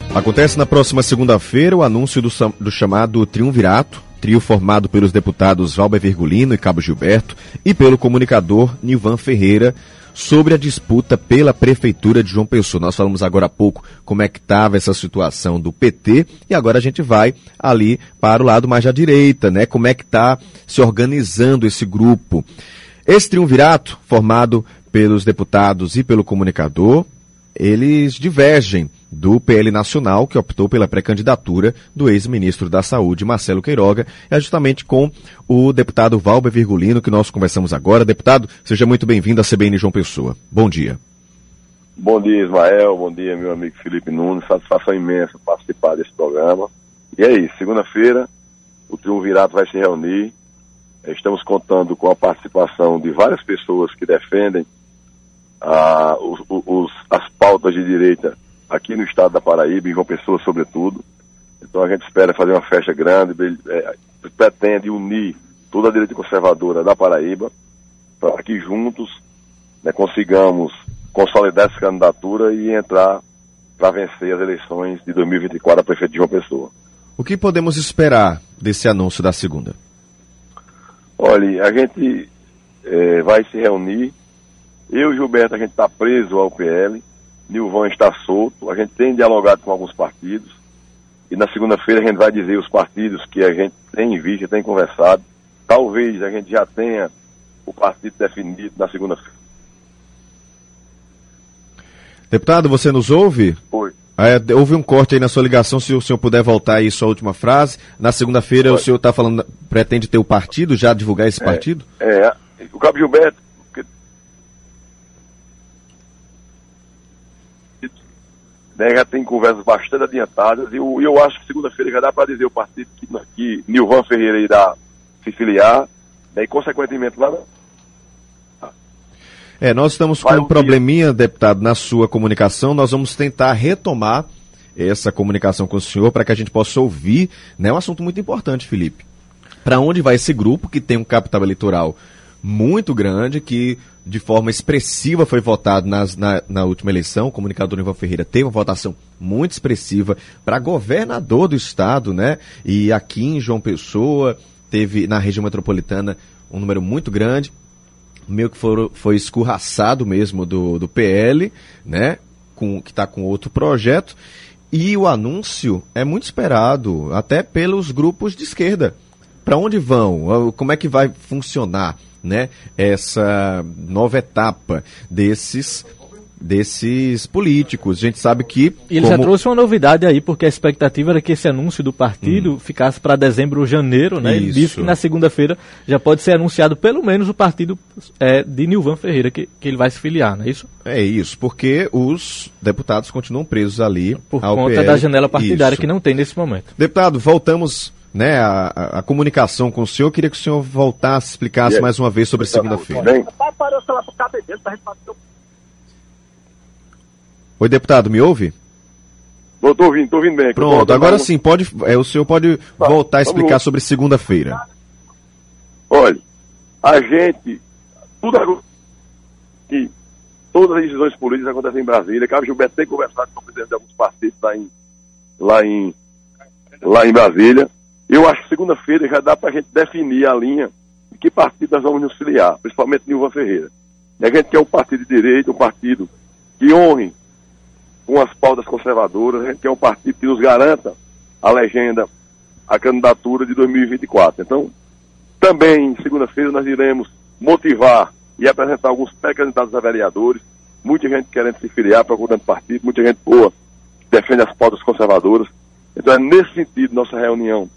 Acontece na próxima segunda-feira o anúncio do chamado Triunvirato, trio formado pelos deputados Valber Virgulino e Cabo Gilberto e pelo comunicador Nilvan Ferreira, sobre a disputa pela Prefeitura de João Pessoa. Nós falamos agora há pouco como é que estava essa situação do PT e agora a gente vai ali para o lado mais à direita, né? Como é que está se organizando esse grupo. Esse triunvirato, formado pelos deputados e pelo comunicador, eles divergem do PL Nacional, que optou pela pré-candidatura do ex-ministro da Saúde, Marcelo Queiroga. É justamente com o deputado Valber Virgulino que nós conversamos agora. Deputado, seja muito bem-vindo à CBN João Pessoa. Bom dia. Bom dia, Ismael. Bom dia, meu amigo Felipe Nunes. Satisfação imensa participar desse programa. E é isso, segunda-feira o Triunvirato vai se reunir. Estamos contando com a participação de várias pessoas que defendem as pautas de direita aqui no estado da Paraíba, em João Pessoa sobretudo. Então a gente espera fazer uma festa grande, pretende unir toda a direita conservadora da Paraíba, para que juntos, né, consigamos consolidar essa candidatura e entrar para vencer as eleições de 2024 a prefeito de João Pessoa. O que podemos esperar desse anúncio da segunda? Olha, a gente vai se reunir. Eu e Gilberto, a gente está preso ao PL, Nilvan está solto, a gente tem dialogado com alguns partidos, e na segunda-feira a gente vai dizer os partidos que a gente tem em vista, tem conversado. Talvez a gente já tenha o partido definido na segunda-feira. Deputado, você nos ouve? Oi. Houve um corte aí na sua ligação, se o senhor puder voltar aí sua última frase. Na segunda-feira o senhor está falando, pretende ter o partido, já divulgar esse partido? O Cabo Gilberto, já tem conversas bastante adiantadas, e eu acho que segunda-feira já dá para dizer o partido que Nilvan Ferreira irá se filiar, e consequentemente lá... Nós estamos com um probleminha, deputado, na sua comunicação. Nós vamos tentar retomar essa comunicação com o senhor para que a gente possa ouvir, né, um assunto muito importante, Felipe. Para onde vai esse grupo que tem um capital eleitoral muito grande, que de forma expressiva foi votado na última eleição. O comunicador Nilvan Ferreira teve uma votação muito expressiva para governador do estado, né? E aqui em João Pessoa teve na região metropolitana um número muito grande, meio que foi escorraçado mesmo do PL, né? Que está com outro projeto. E o anúncio é muito esperado, até pelos grupos de esquerda. Para onde vão? Como é que vai funcionar, né, essa nova etapa desses políticos? A gente sabe que... E ele já trouxe uma novidade aí, porque a expectativa era que esse anúncio do partido ficasse para dezembro ou janeiro, né? Ele disse que na segunda-feira já pode ser anunciado pelo menos o partido de Nilvan Ferreira, que ele vai se filiar, não é isso? É isso, porque os deputados continuam presos ali por conta PL. Da janela partidária que não tem nesse momento. Deputado, voltamos, né, a comunicação com o senhor. Eu queria que o senhor voltasse, explicasse mais uma vez sobre segunda-feira. Oi, deputado, me ouve? Estou ouvindo bem. Pronto, agora sim, o senhor pode voltar a explicar sobre segunda-feira. Olha, a gente, todas as decisões políticas acontecem em Brasília. Cabo Gilberto tem conversado com o presidente de alguns partidos lá em Brasília. Eu acho que segunda-feira já dá para a gente definir a linha de que partido nós vamos nos filiar, principalmente Nilvan Ferreira. E a gente quer um partido de direita, um partido que honre com as pautas conservadoras, a gente quer um partido que nos garanta a legenda, a candidatura de 2024. Então, também, segunda-feira, nós iremos motivar e apresentar alguns pré-candidatos a vereadores, muita gente querendo se filiar, procurando partido, muita gente boa, que defende as pautas conservadoras. Então, é nesse sentido nossa reunião.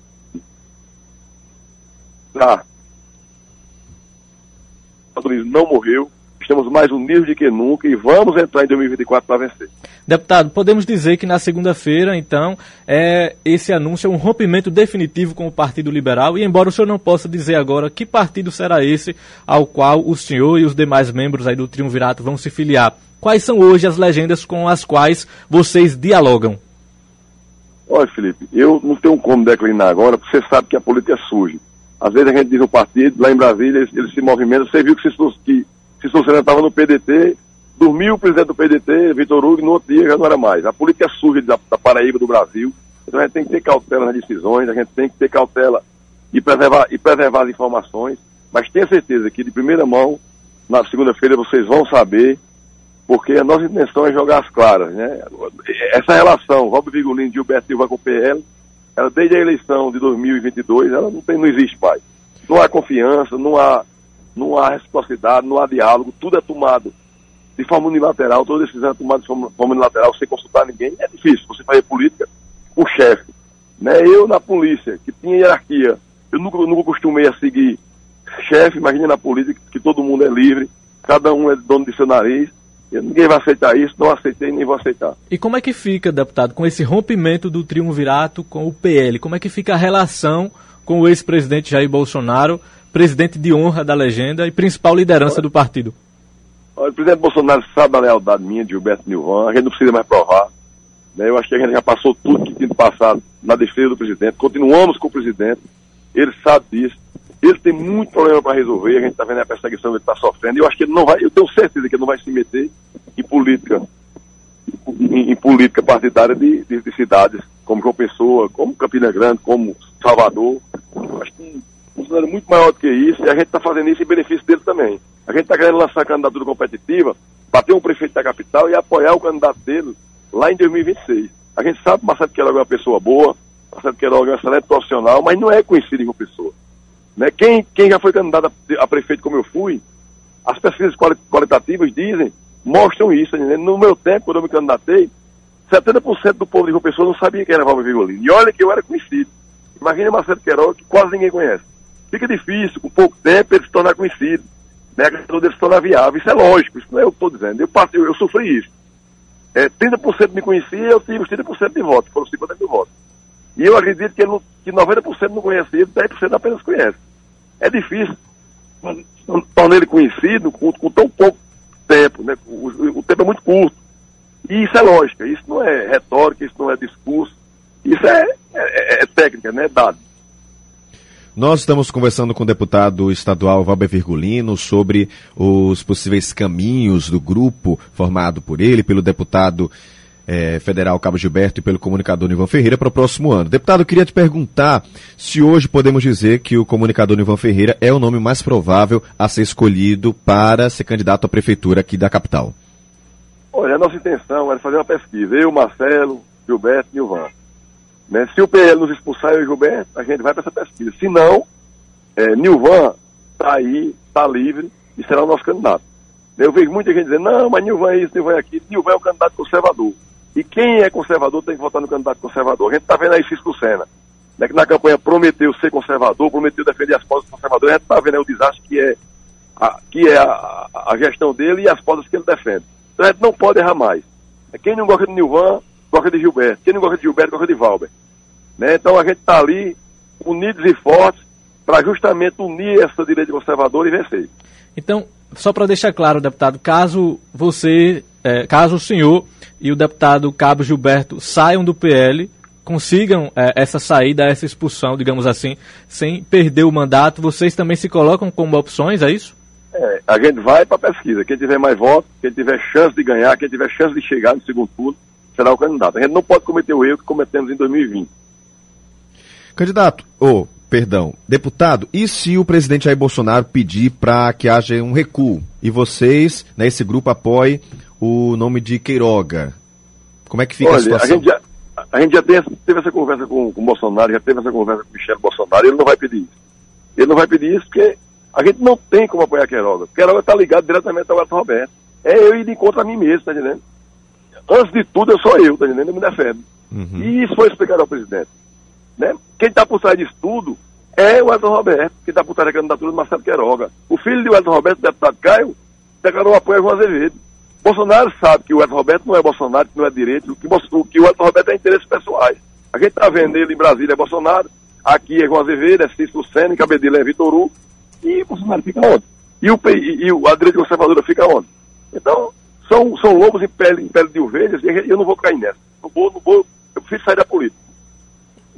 O não morreu, estamos mais unidos do que nunca e vamos entrar em 2024 para vencer. Deputado, podemos dizer que na segunda-feira, então, esse anúncio é um rompimento definitivo com o Partido Liberal, e embora o senhor não possa dizer agora que partido será esse ao qual o senhor e os demais membros aí do Triunvirato vão se filiar, quais são hoje as legendas com as quais vocês dialogam? Olha, Felipe, eu não tenho como declinar agora, porque você sabe que a política é suja. Às vezes a gente diz um partido, lá em Brasília, eles se movimentam. Você viu que se sustentava no PDT, Dormiu o presidente do PDT, Vitor Hugo, e no outro dia já não era mais. A política surge da Paraíba, do Brasil. Então a gente tem que ter cautela nas decisões, a gente tem que ter cautela e preservar as informações. Mas tenha certeza que de primeira mão, na segunda-feira, vocês vão saber, porque a nossa intenção é jogar as claras, né? Essa relação, Valber Virgulino e Gilberto Silva com o PL, ela, desde a eleição de 2022, ela não existe mais. Não há confiança, não há reciprocidade, não há diálogo, tudo é tomado de forma unilateral, toda decisão é tomada de forma unilateral, sem consultar ninguém. É difícil você fazer política com o chefe. Né? Eu, na polícia, que tinha hierarquia, eu nunca costumei a seguir chefe. Imagina na política que todo mundo é livre, cada um é dono de seu nariz. Ninguém vai aceitar isso, não aceitei nem vou aceitar. E como é que fica, deputado, com esse rompimento do triunvirato com o PL? Como é que fica a relação com o ex-presidente Jair Bolsonaro, presidente de honra da legenda e principal liderança do partido? Olha, o presidente Bolsonaro sabe da lealdade minha, de Gilberto Nilvan, a gente não precisa mais provar. Né? Eu acho que a gente já passou tudo que tinha passado na defesa do presidente, continuamos com o presidente, ele sabe disso. Ele tem muito problema para resolver, a gente está vendo a perseguição que ele está sofrendo, e eu acho que ele não vai, eu tenho certeza que ele não vai se meter em política partidária de cidades como João Pessoa, como Campina Grande, como Salvador. Eu acho que um é muito maior do que isso, e a gente está fazendo isso em benefício dele também. A gente está querendo lançar a candidatura competitiva para ter um prefeito da capital e apoiar o candidato dele lá em 2026. A gente sabe que Marcelo Queiroga é uma pessoa boa, Marcelo Queiroga é um excelente profissional, mas não é conhecido em João Pessoa. Né? Quem já foi candidato a prefeito como eu fui, as pesquisas qualitativas mostram isso. Né? No meu tempo, quando eu me candidatei, 70% do povo de João Pessoa não sabia quem era Valber Virgulino. E olha que eu era conhecido. Imagina Marcelo Queiroga, que quase ninguém conhece. Fica difícil, com pouco tempo, ele se tornar conhecido. Né? A questão dele se tornar viável. Isso é lógico, isso não é eu que estou dizendo. Eu sofri isso. 30% me conhecia, eu tive os 30% de votos, foram 50% de votos. E eu acredito que 90% não conhece ele, 10% apenas conhece. É difícil tornar ele conhecido com tão pouco tempo, né? O tempo é muito curto. E isso é lógica, isso não é retórica, isso não é discurso, isso é técnica, né? É dado. Nós estamos conversando com o deputado estadual Valber Virgulino sobre os possíveis caminhos do grupo formado por ele, pelo deputado federal Cabo Gilberto e pelo comunicador Nilvan Ferreira para o próximo ano. Deputado, eu queria te perguntar se hoje podemos dizer que o comunicador Nilvan Ferreira é o nome mais provável a ser escolhido para ser candidato à prefeitura aqui da capital. Olha, a nossa intenção era fazer uma pesquisa, eu, Marcelo, Gilberto e Nilvan. Né? Se o PL nos expulsar, eu e Gilberto, a gente vai para essa pesquisa. Se não, Nilvan está aí, está livre e será o nosso candidato. Eu vejo muita gente dizendo, não, mas Nilvan é isso, Nilvan é aquilo. Nilvan é o candidato conservador. E quem é conservador tem que votar no candidato conservador. A gente está vendo aí Cisco Lucena, né, que na campanha prometeu ser conservador, prometeu defender as pautas conservadoras. A gente está vendo aí o desastre que é a gestão dele e as pautas que ele defende. Então a gente não pode errar mais. Quem não gosta de Nilvan, gosta de Gilberto. Quem não gosta de Gilberto, gosta de Valber. Né? Então a gente está ali, unidos e fortes, para justamente unir essa direita conservadora e vencer. Então, só para deixar claro, deputado, caso o senhor e o deputado Cabo Gilberto saiam do PL, consigam essa saída, essa expulsão, digamos assim, sem perder o mandato, vocês também se colocam como opções, é isso? A gente vai para a pesquisa. Quem tiver mais votos, quem tiver chance de ganhar, quem tiver chance de chegar no segundo turno, será o candidato. A gente não pode cometer o erro que cometemos em 2020. Deputado, e se o presidente Jair Bolsonaro pedir para que haja um recuo e vocês, né, esse grupo, apoiem o nome de Queiroga? Como é que fica a situação? A gente já teve essa conversa com o Bolsonaro, já teve essa conversa com o Michel Bolsonaro, ele não vai pedir isso. Ele não vai pedir isso porque a gente não tem como apoiar Queiroga. Queiroga está ligado diretamente ao Elton Roberto. Eu ir de encontro a mim mesmo, tá entendendo? Antes de tudo, eu sou eu, tá entendendo? Eu me defendo. Uhum. E isso foi explicado ao presidente. Né? Quem está por trás disso tudo é o Elton Roberto, que está por trás da candidatura do Marcelo Queiroga. O filho do Elton Roberto, o deputado Caio, declarou apoio a João Azevedo. Bolsonaro sabe que o Elton Roberto não é Bolsonaro, que não é direito, que o Elton Roberto é interesses pessoais. A gente está vendo ele em Brasília é Bolsonaro, aqui é João Azevedo, é Cisco Lucena, em Cabedelo é Vitor Hugo, e Bolsonaro fica onde? E a direita conservadora fica onde? Então, são lobos em pele de ovelhas, e eu não vou cair nessa. Eu prefiro sair da política.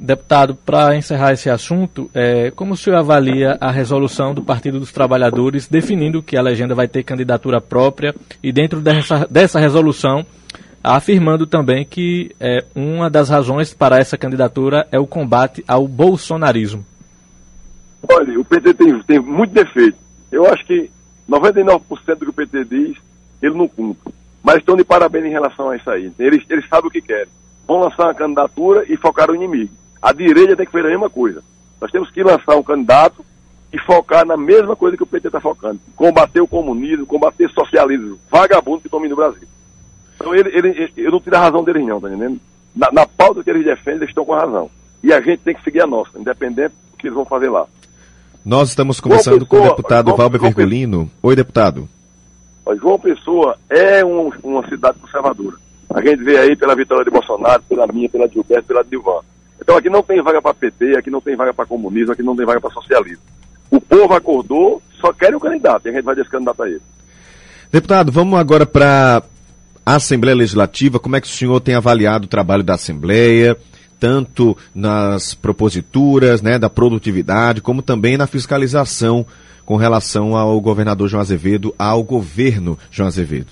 Deputado, para encerrar esse assunto, como o senhor avalia a resolução do Partido dos Trabalhadores definindo que a legenda vai ter candidatura própria e dentro dessa resolução afirmando também que uma das razões para essa candidatura é o combate ao bolsonarismo? Olha, o PT tem muito defeito. Eu acho que 99% do que o PT diz, ele não cumpre. Mas estão de parabéns em relação a isso aí. Eles sabem o que querem. Vão lançar uma candidatura e focar o inimigo. A direita tem que fazer a mesma coisa. Nós temos que lançar um candidato e focar na mesma coisa que o PT está focando. Combater o comunismo, combater o socialismo vagabundo que domina o Brasil. Então eu não tiro a razão deles não, tá entendendo? Na pauta que eles defendem, eles estão com a razão. E a gente tem que seguir a nossa, independente do que eles vão fazer lá. Nós estamos conversando com o deputado Valber Virgulino. Oi, deputado. João Pessoa é uma cidade conservadora. A gente vê aí pela vitória de Bolsonaro, pela minha, pela de Gilberto, pela de Dilvan. Então aqui não tem vaga para PT, aqui não tem vaga para comunismo, aqui não tem vaga para socialismo. O povo acordou, só querem o candidato, e a gente vai descandidatar ele. Deputado, vamos agora para a Assembleia Legislativa. Como é que o senhor tem avaliado o trabalho da Assembleia, tanto nas proposituras, né, da produtividade, como também na fiscalização com relação ao governador João Azevedo, ao governo João Azevedo?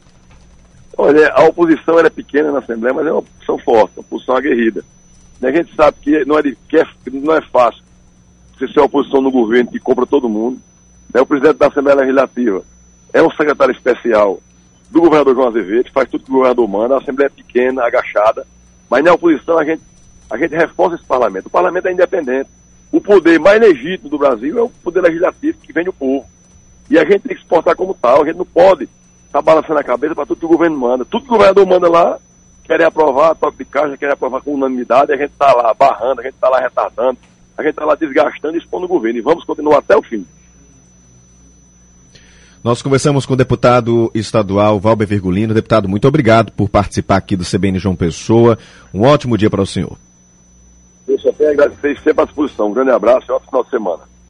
Olha, a oposição era pequena na Assembleia, mas é uma oposição forte, uma oposição aguerrida. E a gente sabe que não é fácil você ser a oposição no governo que compra todo mundo. O presidente da Assembleia Legislativa é um secretário especial do governador João Azevedo, que faz tudo que o governador manda. A Assembleia é pequena, agachada, mas na oposição a gente reforça esse parlamento. O parlamento é independente. O poder mais legítimo do Brasil é o poder legislativo que vem do povo. E a gente tem que se portar como tal. A gente não pode estar balançando a cabeça para tudo que o governo manda. Tudo que o governador manda lá, querem aprovar, toque de caixa, querem aprovar com unanimidade, a gente está lá barrando, a gente está lá retardando, a gente está lá desgastando e expondo o governo. E vamos continuar até o fim. Nós conversamos com o deputado estadual Valber Virgulino. Deputado, muito obrigado por participar aqui do CBN João Pessoa. Um ótimo dia para o senhor. Eu só tenho a agradecer, sempre à disposição. Um grande abraço e ótimo final de semana.